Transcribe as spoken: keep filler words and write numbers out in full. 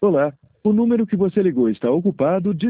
Olá, o número que você ligou está ocupado.